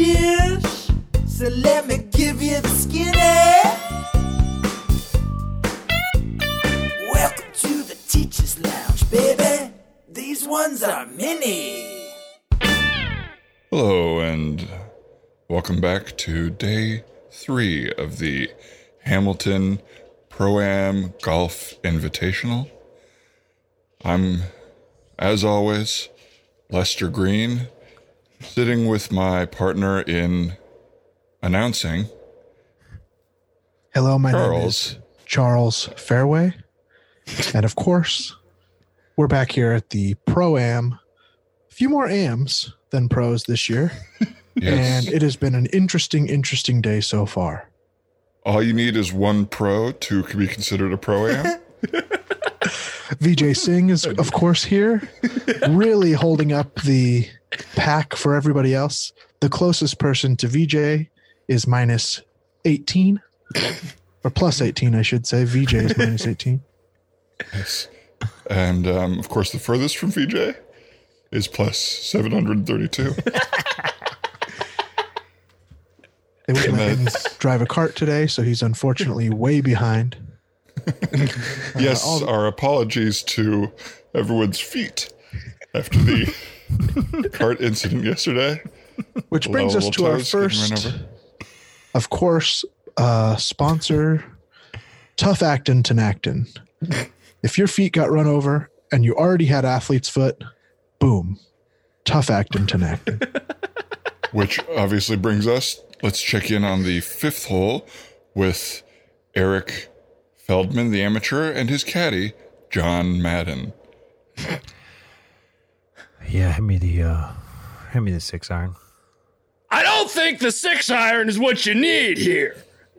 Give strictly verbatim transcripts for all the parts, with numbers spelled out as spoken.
dish. So let me give you the skinny. Welcome to the Teacher's Lounge, baby. These ones are mini. Hello, and welcome back to day three of the Hamilton Pro-Am Golf Invitational. I'm, as always, Lester Green, sitting with my partner in announcing. Hello, my Charles. name is Charles Fairway. And of course, we're back here at the Pro-Am. A few more Ams than pros this year. Yes. And it has been an interesting, interesting day so far. All you need is one pro to be considered a Pro-Am. V J Singh is, of course, here, really holding up the pack for everybody else. The closest person to V J is minus eighteen, or plus eighteen, I should say. V J is minus eighteen. Yes. And, um, of course, the furthest from V J is plus seven hundred thirty-two. They wouldn't let him drive a cart today, so he's unfortunately way behind. Yes, Uh, our apologies to everyone's feet after the cart incident yesterday. Which brings us to our first, of course, uh, sponsor, Tough Actin Tenactin. If your feet got run over and you already had athlete's foot, boom, Tough Actin Tenactin. Which obviously brings us, let's check in on the fifth hole with Eric Feldman, the amateur, and his caddy, John Madden. Yeah, hand me the uh, hand me the six iron. I don't think the six iron is what you need here.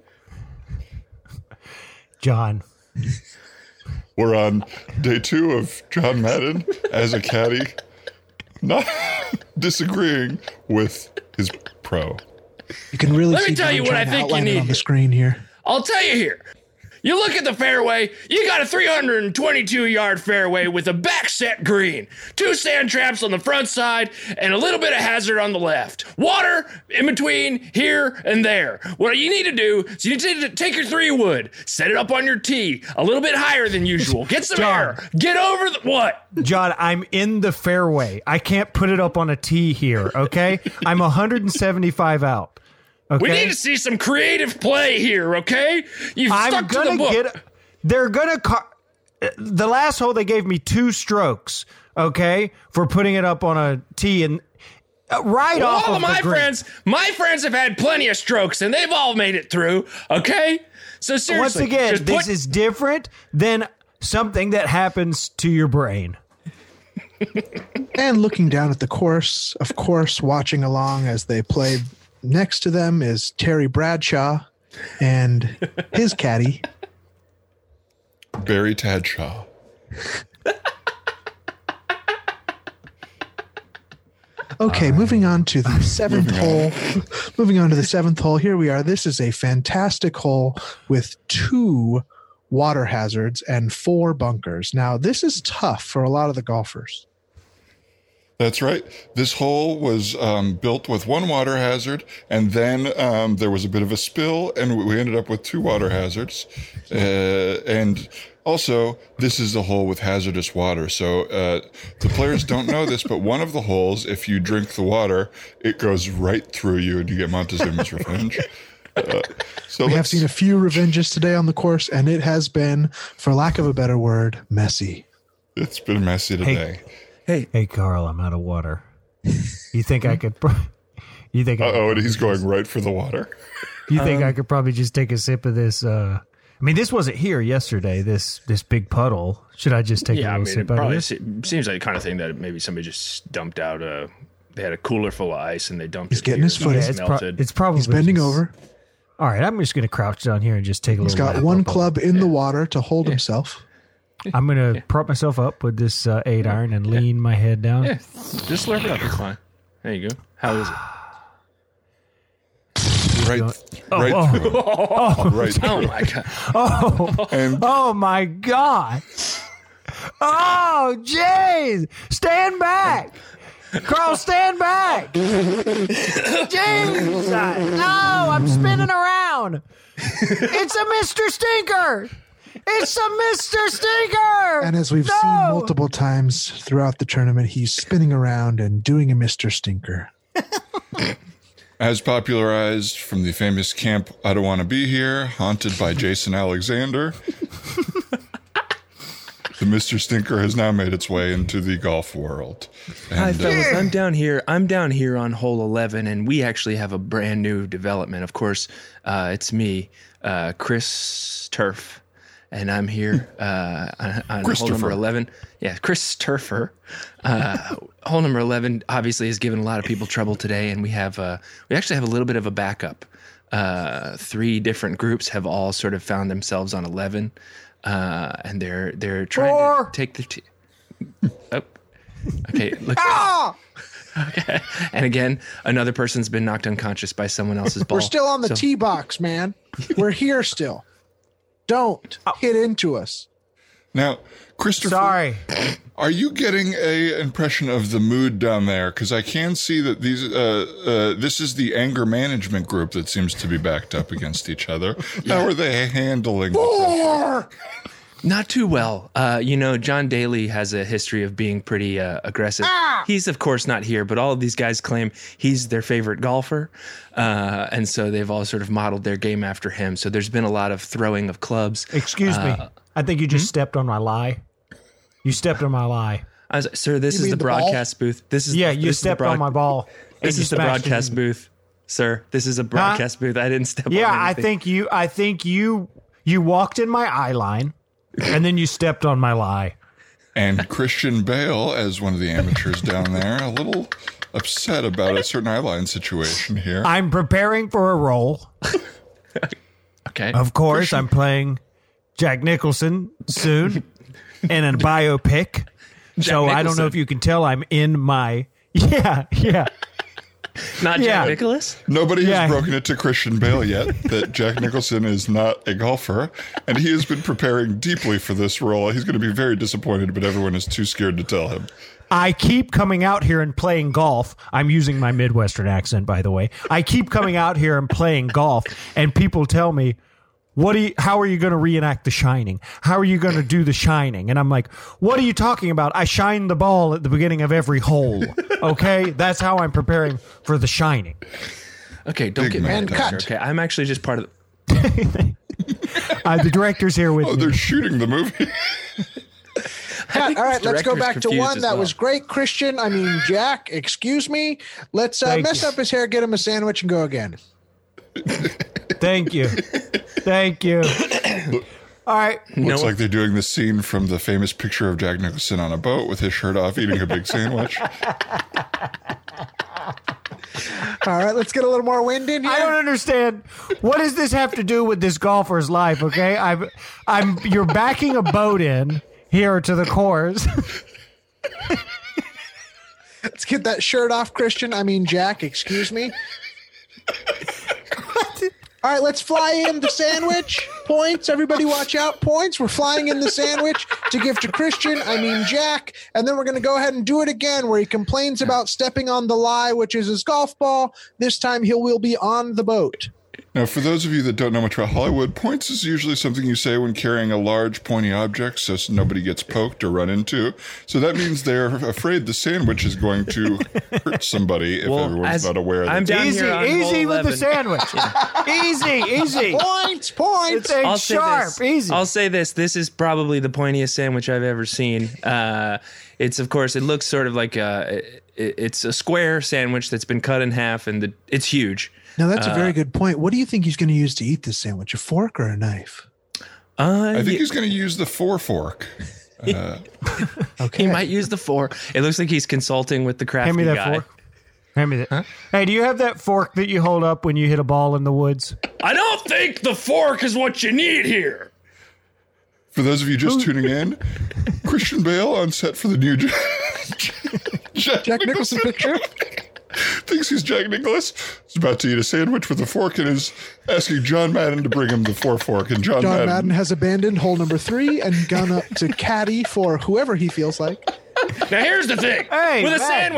John. We're on day two of John Madden as a caddy, not disagreeing with his pro. You can really Let see me tell John you what I trying to think you outline it need on the here. screen here. I'll tell you here. You look at the fairway, you got a three hundred twenty-two yard fairway with a back set green, two sand traps on the front side, and a little bit of hazard on the left. Water in between here and there. What you need to do is you need to take your three wood, set it up on your tee a little bit higher than usual. Get some John. air. Get over the what? John, I'm in the fairway. I can't put it up on a tee here, okay? I'm one hundred seventy-five out. Okay? We need to see some creative play here, okay? You've I'm stuck to gonna the book. get. They're gonna. Car- the last hole they gave me two strokes, okay, for putting it up on a tee and uh, right Well, off all of of my the green. friends, my friends have had plenty of strokes and they've all made it through. Okay, so seriously, Once again, just this put- is different than something that happens to your brain. And looking down at the course, of course, watching along as they played. Next to them is Terry Bradshaw and his caddy. Barry Tadshaw. Okay, moving on to the seventh Moving hole. Moving on to the seventh hole. Here we are. This is a fantastic hole with two water hazards and four bunkers. Now, this is tough for a lot of the golfers. That's right. This hole was um, built with one water hazard, and then um, there was a bit of a spill, and we ended up with two water hazards. Uh, and also, this is the hole with hazardous water. So uh, the players don't know this, but one of the holes, if you drink the water, it goes right through you, and you get Montezuma's revenge. Uh, so We have let's- seen a few revenges today on the course, and it has been, for lack of a better word, messy. It's been messy today. Hey, hey, Carl, I'm out of water. You think I could? Pro- you think? I Uh could oh, and probably he's going just- right for the water. You think Um, I could probably just take a sip of this? Uh, I mean, this wasn't here yesterday. This this big puddle. Should I just take yeah, a I little mean, it sip out of probably this? se- seems like the kind of thing that maybe somebody just dumped out a. They had a cooler full of ice and they dumped. He's it getting here his and foot it's in. it's, pro- melted. it's probably He's bending just- over. All right, I'm just going to crouch down here and just take a He's little. got lap one up on club in the water to hold himself. it. I'm going to prop myself up with this uh, eight iron and lean my head down. yeah, just slurp it up. It's fine. There you go. How is it? Right, Oh, right oh. through. Oh, Right through. Oh my god! oh, And oh my God! Oh, jeez! Stand back! Carl, stand back. James, no, I'm spinning around. It's a Mister Stinker. It's a Mister Stinker. And as we've no! seen multiple times throughout the tournament, he's spinning around and doing a Mister Stinker. As popularized from the famous camp I Don't Want to Be Here, haunted by Jason Alexander, the Mister Stinker has now made its way into the golf world. And, Hi, uh, fellas. I'm down here. I'm down here on hole eleven, and we actually have a brand new development. Of course, uh, it's me, uh, Chris Turf, and I'm here uh, on, on hole number eleven. Yeah, Chris Turfer. Uh, hole number eleven obviously has given a lot of people trouble today, and we have uh, we actually have a little bit of a backup. Uh, three different groups have all sort of found themselves on eleven, uh, and they're they're trying Four. to take the. T- oh. Okay, look. Ah! Okay. And again, another person's been knocked unconscious by someone else's ball. We're still on the So- tee box, man. We're here still. Don't hit into us. now, Christopher, Sorry. are you getting a impression of the mood down there? Because I can see that these uh, uh, this is the anger management group that seems to be backed up against each other. How are they handling the pressure? Not too well. Uh, you know, John Daly has a history of being pretty uh, aggressive. He's, of course, not here, but all of these guys claim he's their favorite golfer. Uh, and so they've all sort of modeled their game after him. So there's been a lot of throwing of clubs. Excuse me. I think you just stepped on my lie. You stepped on my lie. I was, sir, this You is mean the the ball? broadcast booth. This is Yeah, this you is the stepped broad- on my ball. This and you is the smashed it broadcast in- booth, sir. This is a broadcast booth. I didn't step Yeah, on I anything. think you. I think you. You walked in my eye line, and then you stepped on my lie. And Christian Bale, as one of the amateurs down there, a little upset about a certain eyeline situation here. I'm preparing for a role. Okay. Of course, I'm playing Jack Nicholson soon in a biopic. so I don't know Nicholson. if you can tell I'm in my. Yeah, yeah. Not yeah. Jack Nicholas? Nobody Yeah. has broken it to Christian Bale yet that Jack Nicholson is not a golfer, and he has been preparing deeply for this role. He's going to be very disappointed, but everyone is too scared to tell him. I keep coming out here and playing golf. I'm using my Midwestern accent, by the way. I keep coming out here and playing golf, and people tell me, "What do you? How are you going to reenact The Shining? How are you going to do The Shining?" And I'm like, "What are you talking about? I shine the ball at the beginning of every hole. Okay, that's how I'm preparing for The Shining." Okay, don't Big get man mad. cut. Okay, I'm actually just part of the. Uh, the director's here with Oh, me. they're shooting the movie. All right, let's go director's back to confused one. as That well. was great, Christian. I mean, Jack, excuse me. Let's uh, Thank mess you. up his hair, get him a sandwich, and go again. Thank you, thank you. All right, Looks No. like they're doing the scene from the famous picture of Jack Nicholson on a boat with his shirt off, eating a big sandwich. All right, let's get a little more wind in here. I don't understand. What does this have to do with this golfer's life? Okay, I'm, I'm. You're backing a boat in here to the course. Let's get that shirt off, Christian. I mean, Jack, excuse me. All right, let's fly in the sandwich. Points. Everybody watch out. Points. We're flying in the sandwich to give to Christian, I mean Jack. And then we're going to go ahead and do it again where he complains about stepping on the lie, which is his golf ball. This time he will be on the boat. Now, for those of you that don't know much about Hollywood, points is usually something you say when carrying a large, pointy object so nobody gets poked or run into. So that means they're afraid the sandwich is going to hurt somebody if Well, everyone's as- not aware. I'm that down Easy, here on easy hole with the eleven. sandwich. Easy, easy. Points, points. It's I'll a say sharp, this. easy. I'll say this. This is probably the pointiest sandwich I've ever seen. Uh, it's, of course, it looks sort of like a, it, it's a square sandwich that's been cut in half, and the, it's huge. Now, that's a very good point. What do you think he's going to use to eat this sandwich? A fork or a knife? Uh, I think yeah, he's going to use the four fork. Uh, Okay. he might use the fork. It looks like he's consulting with the crafty Hand me that guy. fork. Hand me that. Hey, do you have that fork that you hold up when you hit a ball in the woods? I don't think the fork is what you need here. for those of you just tuning in, Christian Bale on set for the new Jack, Jack, Jack Nicholson picture. thinks he's Jack Nicholas. He's about to eat a sandwich with a fork and is asking John Madden to bring him the four fork. And John, John Madden, Madden has abandoned hole number three and gone up to caddy for whoever he feels like. Now here's the thing. Hey, with a Matt. sandwich,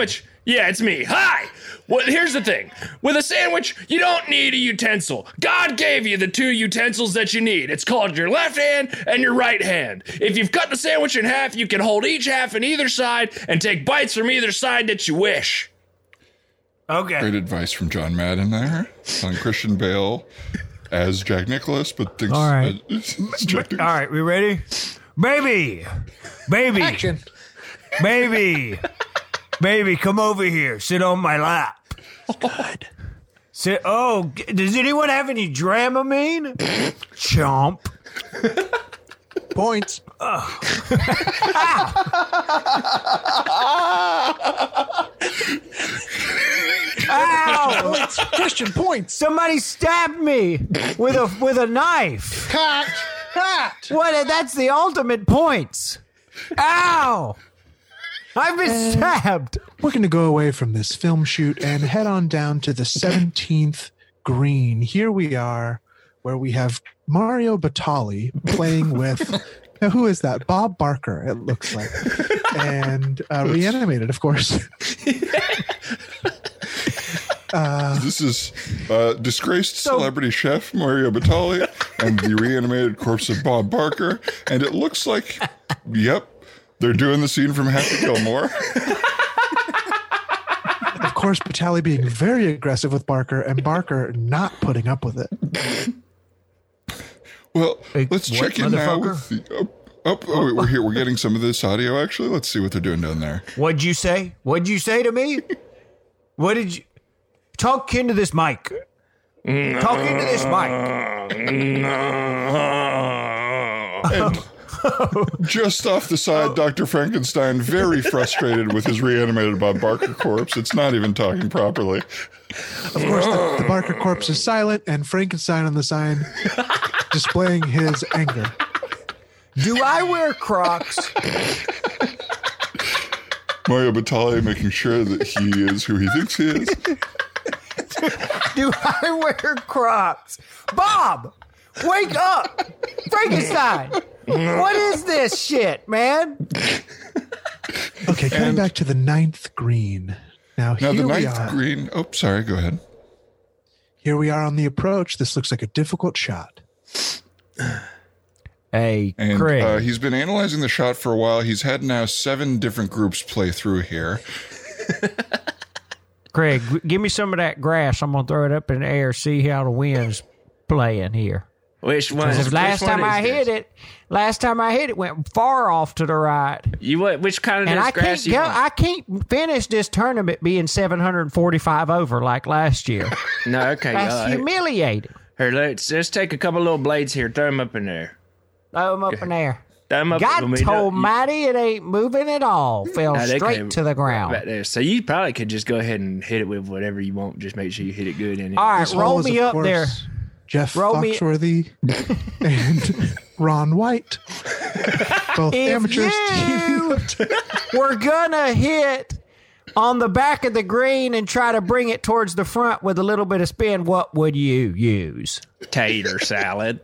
Yeah, it's me. Hi! Well, here's the thing. With a sandwich, you don't need a utensil. God gave you the two utensils that you need. It's called your left hand and your right hand. If you've cut the sandwich in half, you can hold each half in either side and take bites from either side that you wish. Okay. Great advice from John Madden there on Christian Bale as Jack Nicholas, but thinks All right. uh, it's Jack All right, we ready? Baby! Baby! Action. Baby! Baby, come over here. Sit on my lap. Good. Sit. Oh, g- does anyone have any Dramamine? Chomp. Points. Ow! Points. Christian, points. Somebody stabbed me with a with a knife. Cut. Cut. What? That's the ultimate points. Ow! I've been stabbed. We're going to go away from this film shoot and head on down to the seventeenth green. Here we are, where we have Mario Batali playing with, now who is that? Bob Barker, it looks like. And uh, reanimated, of course. This is uh, disgraced celebrity chef Mario Batali and the reanimated corpse of Bob Barker. And it looks like, yep, they're doing the scene from Happy Gilmore. Of course, Batali being very aggressive with Barker and Barker not putting up with it. Well, Hey, let's what, check in now motherfucker? with the. Oh, oh, oh, wait, we're here. We're getting some of this audio, actually. Let's see what they're doing down there. What'd you say? What'd you say to me? What did you talk into this mic? Talk into this mic. Just off the side, Doctor Frankenstein, very frustrated with his reanimated Bob Barker corpse. It's not even talking properly. Of course, the, the Barker corpse is silent and Frankenstein on the sign displaying his anger. Do I wear Crocs? Mario Batali making sure that he is who he thinks he is. Do I wear Crocs? Bob, wake up! Frankenstein! What is this shit, man? Okay, coming And- back to the ninth green. Now, Now, here the we ninth are. green. Oh, sorry. Go ahead. Here we are on the approach. This looks like a difficult shot. Hey, And Craig. uh, he's been analyzing the shot for a while. He's had now seven different groups play through here. Craig, g- give me some of that grass. I'm gonna throw it up in the air. See how the wind's playing here. Which one? Because Which last one time is I this? hit it, last time I hit it went far off to the right, You what? Which kind of and this I grass can't you go. want? I can't finish this tournament being seven hundred forty-five over like last year. No, okay. That's Uh, humiliating. here, let's just take a couple little blades here. Throw them up in there. Throw 'em up in there. Throw them up. God when we do- almighty, it ain't moving at all. Fell No, they straight came to the ground. Right there. So you probably could just go ahead and hit it with whatever you want. Just make sure you hit it good in it. All right, This roll hole is, me of up course, there. Jeff Roll me- Foxworthy and Ron White, both If amateurs. you were gonna hit on the back of the green and try to bring it towards the front with a little bit of spin, what would you use? Tater salad.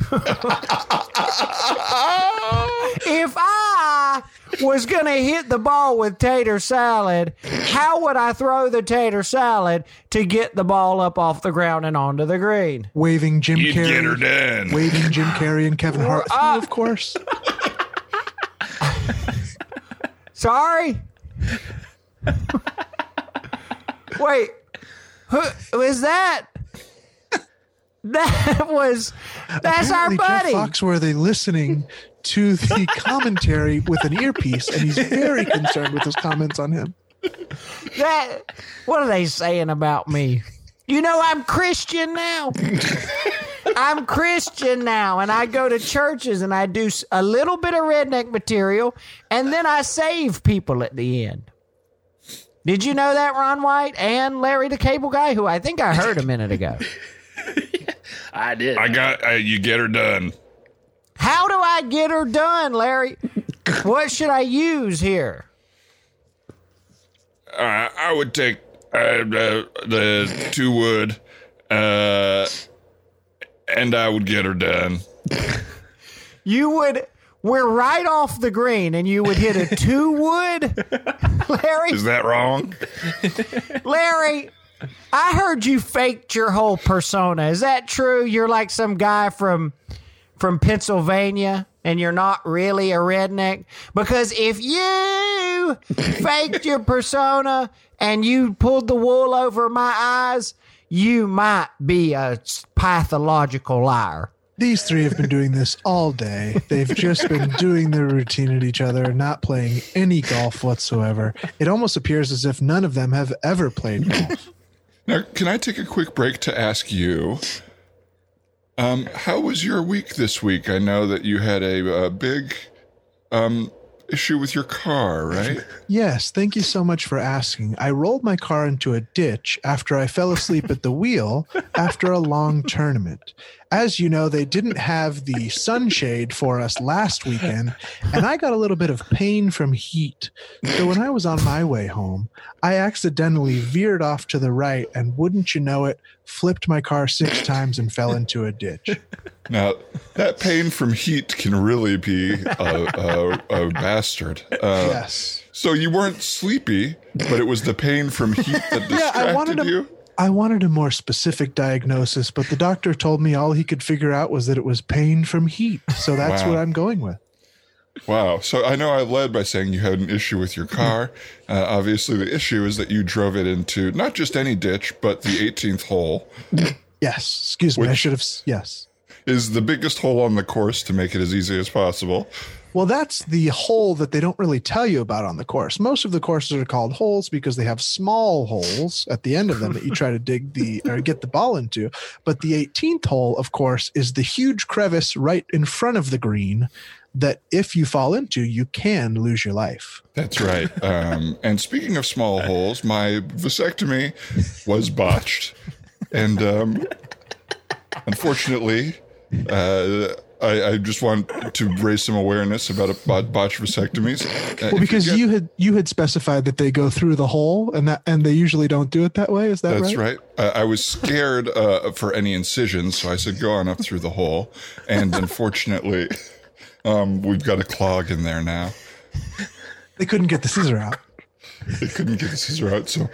If I was gonna hit the ball with tater salad, how would I throw the tater salad to get the ball up off the ground and onto the green? Waving Jim You'd Carrey. get her done. Waving Jim Carrey and Kevin Hart through, Ah. of course. Sorry? Wait, who was that? That was, that's our Apparently buddy. Jeff Foxworthy listening to the commentary with an earpiece, and he's very concerned with his comments on him. That, what are they saying about me? You know, I'm Christian now. I'm Christian now, and I go to churches and I do s- a little bit of redneck material, and then I save people at the end. Did you know that, Ron White and Larry the Cable Guy, who I think I heard a minute ago? I did. I got uh, you. Get her done. How do I get her done, Larry? What should I use here? Uh, I would take uh, the, the two wood, uh, and I would get her done. You would we're right off the green, and you would hit a two wood. Larry, Is that wrong? Larry, I heard you faked your whole persona. Is that true? You're like some guy from from Pennsylvania, and you're not really a redneck? Because if you faked your persona and you pulled the wool over my eyes, you might be a pathological liar. These three have been doing this all day. They've just been doing their routine at each other, not playing any golf whatsoever. It almost appears as if none of them have ever played golf. Now, can I take a quick break to ask you, um, how was your week this week? I know that you had a, a big um, issue with your car, right? Yes, thank you so much for asking. I rolled my car into a ditch after I fell asleep at the wheel after a long tournament. As you know, they didn't have the sunshade for us last weekend, and I got a little bit of pain from heat. So when I was on my way home, I accidentally veered off to the right, and wouldn't you know it, flipped my car six times and fell into a ditch. Now, that pain from heat can really be a, a, a bastard. Uh, Yes. So you weren't sleepy, but it was the pain from heat that Yeah, I wanted distracted to. you? I wanted a more specific diagnosis, but the doctor told me all he could figure out was that it was pain from heat. So that's Wow. what I'm going with. Wow. So I know I led by saying you had an issue with your car. Uh, obviously, the issue is that you drove it into not just any ditch, but the eighteenth hole Yes. Excuse me. I Which- should have. s- Yes. is the biggest hole on the course to make it as easy as possible. Well, that's the hole that they don't really tell you about on the course. Most of the courses are called holes because they have small holes at the end of them that you try to dig the or get the ball into. But the eighteenth hole, of course, is the huge crevice right in front of the green that if you fall into, you can lose your life. That's right. Um, and speaking of small holes, my vasectomy was botched. And um, unfortunately, uh, I, I just want to raise some awareness about, a, about botched vasectomies. Uh, Well, if because you, get- you had you had specified that they go through the hole, and that and they usually don't do it that way. Is that That's right? right. Uh, I was scared uh, for any incisions, so I said, go on up through the hole. And unfortunately, um, we've got a clog in there now. They couldn't get the scissor out. They couldn't get the scissor out, so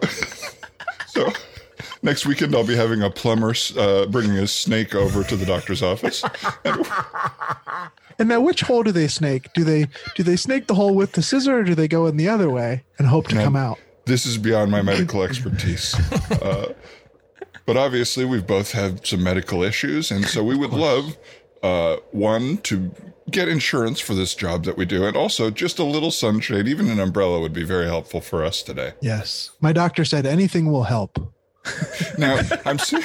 so next weekend I'll be having a plumber uh, bringing a snake over to the doctor's office. And And now, which hole do they snake? Do they do they snake the hole with the scissor, or do they go in the other way and hope to come out? this is beyond my medical expertise. Uh, but obviously, we've both had some medical issues, and so we would love uh, one to get insurance for this job that we do, and also just a little sunshade, even an umbrella would be very helpful for us today. Yes, my doctor said anything will help. Now, I'm seeing.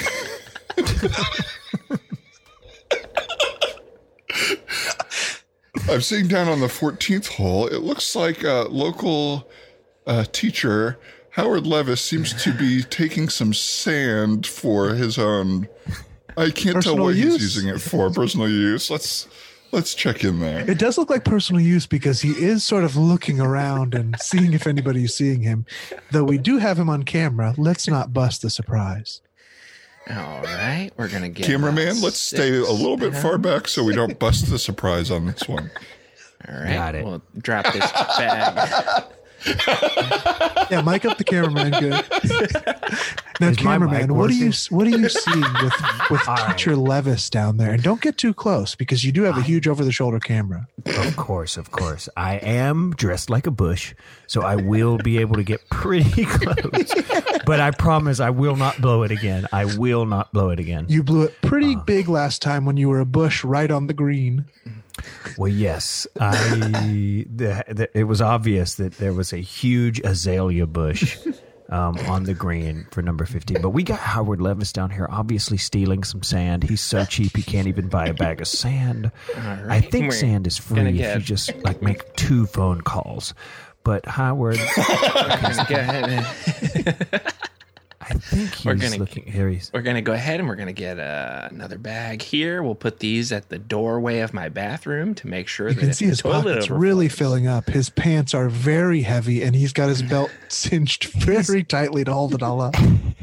I'm seeing down on the fourteenth hole. It looks like a local uh, teacher, Howard Levis, seems to be taking some sand for his own. I can't Personal tell what use? he's using it for. Personal use. Let's let's check in there. It does look like personal use because he is sort of looking around and seeing if anybody's seeing him. Though we do have him on camera, let's not bust the surprise. All right, we're gonna get Cameraman, about let's stay a six little bit far back so we don't bust the surprise on this one. All right, Got it. we'll drop this bag. Yeah, mic up the cameraman. Good. Now, Is my mic cameraman, what are you working? what are you seeing with with All right. teacher Levis down there? And don't get too close because you do have a huge over the shoulder camera. Of course, of course. I am dressed like a bush, so I will be able to get pretty close. But I promise I will not blow it again. I will not blow it again. You blew it pretty big last time when you were a bush right on the green. Well, yes. I the, the, it was obvious that there was a huge azalea bush um, on the green for number fifteen. But we got Howard Levis down here, obviously stealing some sand. He's so cheap he can't even buy a bag of sand. I right, think we're sand is free gonna if get- you just like make two phone calls. But Howard, We're gonna go ahead and I think he's We're gonna- looking here. He's we're gonna go ahead and we're gonna get uh, another bag here. We'll put these at the doorway of my bathroom to make sure You that can if see the his toilet pockets overflows- really filling up. His pants are very heavy, and he's got his belt cinched very tightly to hold it all up.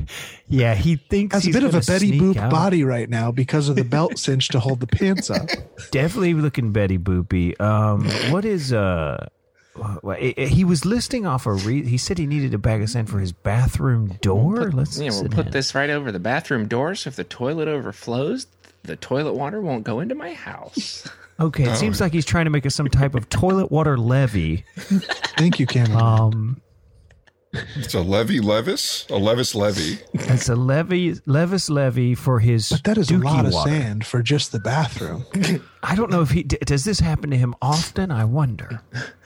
Yeah, he thinks Has a he's bit of a gonna Betty sneak Boop out. body right now because of the belt cinch to hold the pants up. Definitely looking Betty Boopy. Um, what is uh? well, it- it- He was listing off a re- he said he needed a bag of sand for his bathroom door. Let's Yeah, we'll sit put down. this right over the bathroom door, so if the toilet overflows, the toilet water won't go into my house. Okay, it seems like he's trying to make us some type of toilet water levy. Thank you, Cameron. Um, It's a levy Levis, a Levis levy. it's a levy Levis levy for his but that is dookie a lot of water. sand for just the bathroom. I don't know if he d- does this happen to him often. I wonder.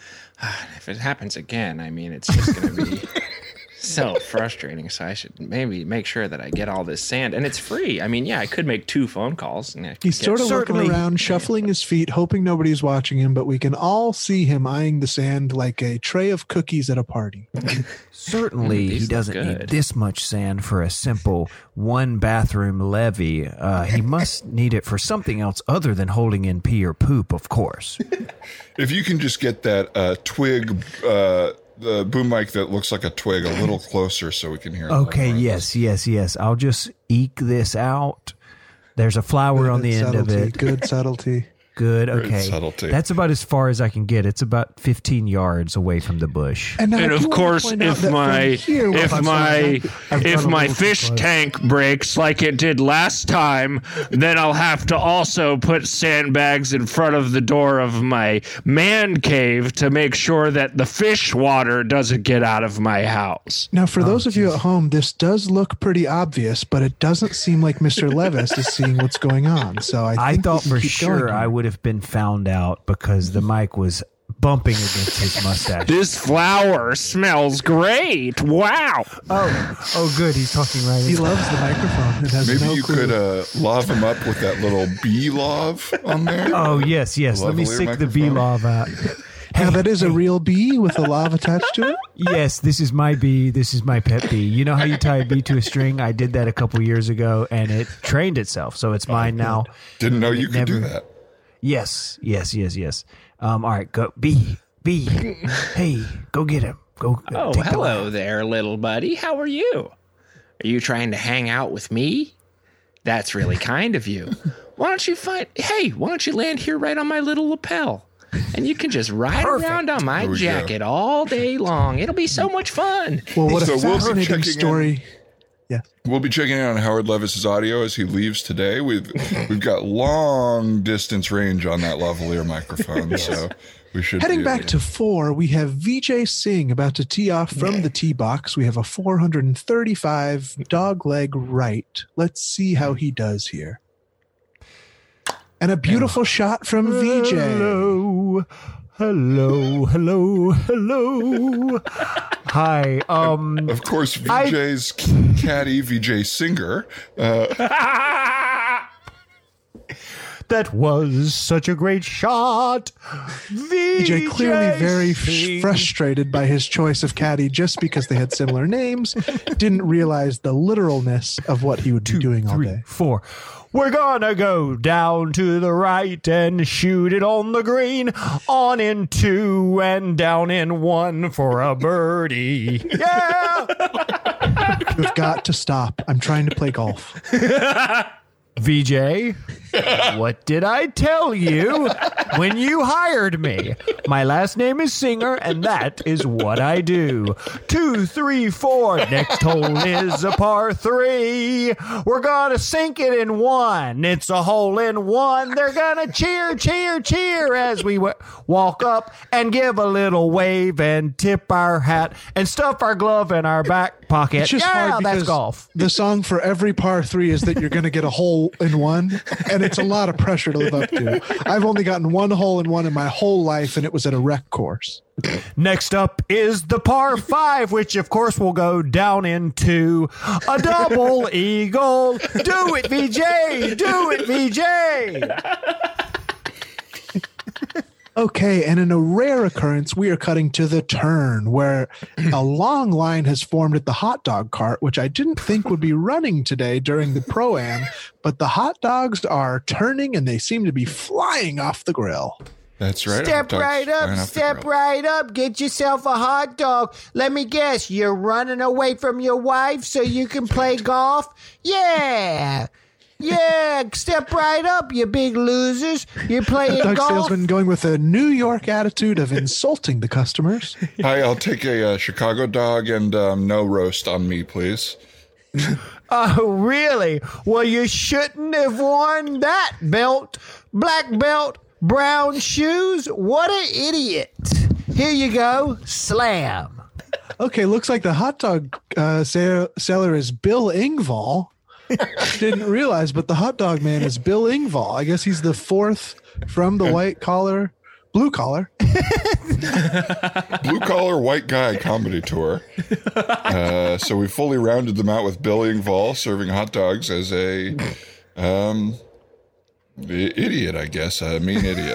If it happens again, I mean, it's just going to be so frustrating. So I should maybe make sure that I get all this sand, and it's free. I mean, yeah, I could make two phone calls. And I could He's get- sort of Certainly- looking around, shuffling his feet, hoping nobody's watching him, but we can all see him eyeing the sand like a tray of cookies at a party. Certainly, Mm, he these doesn't look need good. this much sand for a simple one bathroom levy. Uh, he must need it for something else other than holding in pee or poop, of course. If you can just get that uh, twig, uh, the boom mic that looks like a twig, a little closer so we can hear. it. Okay, yes, yes, yes. I'll just eke this out. There's a flower on the Good end of subtlety, it. Good subtlety. Good. Great Okay. subtlety. That's about as far as I can get. It's about fifteen yards away from the bush. And, now I And do of wanna course, point out if that from my here, if I'm my sorry, I've if gone a my little too fish close. tank breaks like it did last time, then I'll have to also put sandbags in front of the door of my man cave to make sure that the fish water doesn't get out of my house. Now, for those of you at home, this does look pretty obvious, but it doesn't seem like Mister Levis is seeing what's going on. So I, I think thought we can for keep sure going I here. would have been found out because the mic was bumping against his mustache. This flower smells great. Wow. Oh, oh, good. He's talking right. He into- loves the microphone and has Maybe no you clue. could uh, love him up with that little bee love on there. Oh yes, yes. Let me Lavalier sick the bee microphone. love out. Now, that is a real bee with a lav attached to it? Yes, this is my bee. This is my pet bee. You know how you tie a bee to a string? I did that a couple years ago, and it trained itself, so it's mine now. Didn't know you It could do never- that. Yes, yes, yes, yes. Um, all right, go bee, bee. Hey, go get him. Go. uh, Oh, take the hello lab. there, little buddy. How are you? Are you trying to hang out with me? That's really kind of you. Why don't you find? Hey, why don't you land here right on my little lapel? And you can just ride Perfect. around on my There we go. jacket all day long. It'll be so much fun. Well, what So a we'll be fascinating checking in. story. Yeah. We'll be checking in on Howard Levis's audio as he leaves today. We've we've got long distance range on that lavalier microphone, so we should Heading be back able to four, we have V J Singh about to tee off from the tee box. We have a four hundred thirty-five dog leg right. Let's see how he does here. And a beautiful shot from V J. Hello, hello, hello, hello. Hi. Um. Of course, I- V J's caddy, V J Singer. Uh, That was such a great shot. V J clearly very f- Singh. frustrated by his choice of caddy just because they had similar names, didn't realize the literalness of what he would be doing all Three, day. four. We're gonna go down to the right and shoot it on the green, on in two and down in one for a birdie. Yeah. You've got to stop. I'm trying to play golf. V J, what did I tell you when you hired me? My last name is Singer, and that is what I do. Two, three, four. Next hole is a par three. We're gonna sink it in one. It's a hole in one. They're gonna cheer, cheer, cheer as we w- walk up and give a little wave and tip our hat and stuff our glove in our back pocket. It's just yeah, hard because that's golf. the song for every par three is that you're going to get a hole in one, and it's a lot of pressure to live up to. I've only gotten one hole in one in my whole life, and it was at a rec course. Next up is the par five, which of course will go down into a double eagle. Do it, V J! Do it, V J! Okay, and in a rare occurrence, we are cutting to the turn where a long line has formed at the hot dog cart, which I didn't think would be running today during the Pro-Am, but the hot dogs are turning and they seem to be flying off the grill. That's right. Step hot dogs right flying up, off the step grill. right up. Get yourself a hot dog. Let me guess, you're running away from your wife so you can play golf? Yeah. Yeah, step right up, you big losers. You're playing Dog golf. salesman going with a New York attitude of insulting the customers. Hi, I'll take a uh, Chicago dog and um, no roast on me, please. Oh, really? Well, you shouldn't have worn that belt. Black belt, brown shoes. What an idiot. Here you go. Slam. Okay, looks like the hot dog uh, sa- seller is Bill Engvall. Didn't realize, but the hot dog man is Bill Engvall. I guess he's the fourth from the white collar, blue collar. Blue collar white guy comedy tour. Uh, so we fully rounded them out with Bill Engvall serving hot dogs as a um, the idiot, I guess, a mean idiot.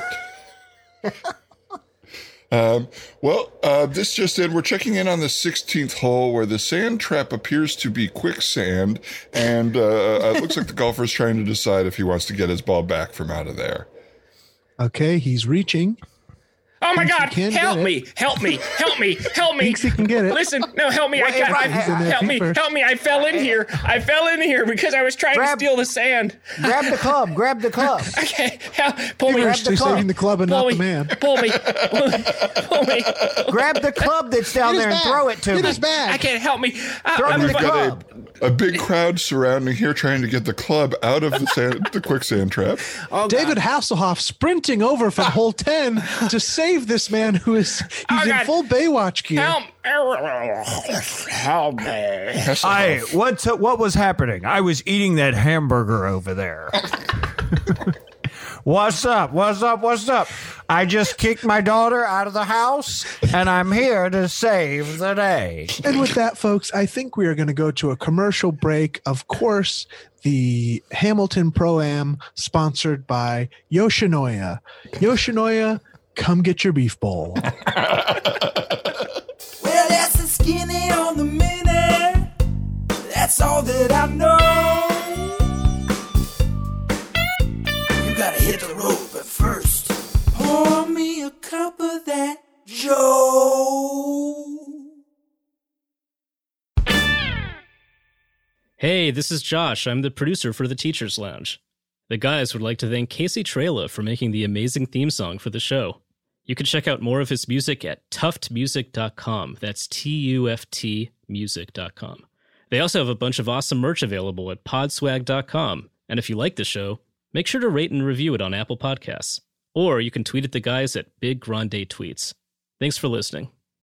Um, well, uh, this just in. We're checking in on the sixteenth hole where the sand trap appears to be quicksand, and uh, it looks like the golfer's trying to decide if he wants to get his ball back from out of there. Okay, he's reaching. Oh my Thinks he God! can Help get me! Help me! Help me! Help me! Thinks he can get it. Listen, no, help me! I Wait, got right, he's in there help feet me! first. Help me! I fell in here. I fell in here because I was trying Grab- to steal the sand. Grab the club. Grab the club. Okay, help! Pull me! You're grab actually the club. saving the club and Pull not me! the man. Pull me! Pull me! Pull me! Grab the club that's down Get there his and bag. throw it to Get me. his bag. I can't help me. Uh, Throw I'm him We've the fu- club. got a, a big crowd surrounding here trying to get the club out of the sand, the quicksand trap. Oh, David Hasselhoff sprinting over from hole ten to save this man who is he's Oh, in God. full Baywatch gear. Help! Help me! I what's what was happening? I was eating that hamburger over there. What's up? What's up? What's up? I just kicked my daughter out of the house, and I'm here to save the day. And with that, folks, I think we are going to go to a commercial break. Of course, the Hamilton Pro-Am sponsored by Yoshinoya. Yoshinoya, come get your beef bowl. Well, that's the skinny on the mini. That's all that I know. You gotta hit the road, but first, pour me a cup of that Joe. Hey, this is Josh. I'm the producer for the Teachers Lounge. The guys would like to thank Casey Trela for making the amazing theme song for the show. You can check out more of his music at tuft music dot com. That's T U F T music dot com. They also have a bunch of awesome merch available at podswag dot com. And if you like the show, make sure to rate and review it on Apple Podcasts. Or you can tweet at the guys at Big Grande Tweets. Thanks for listening.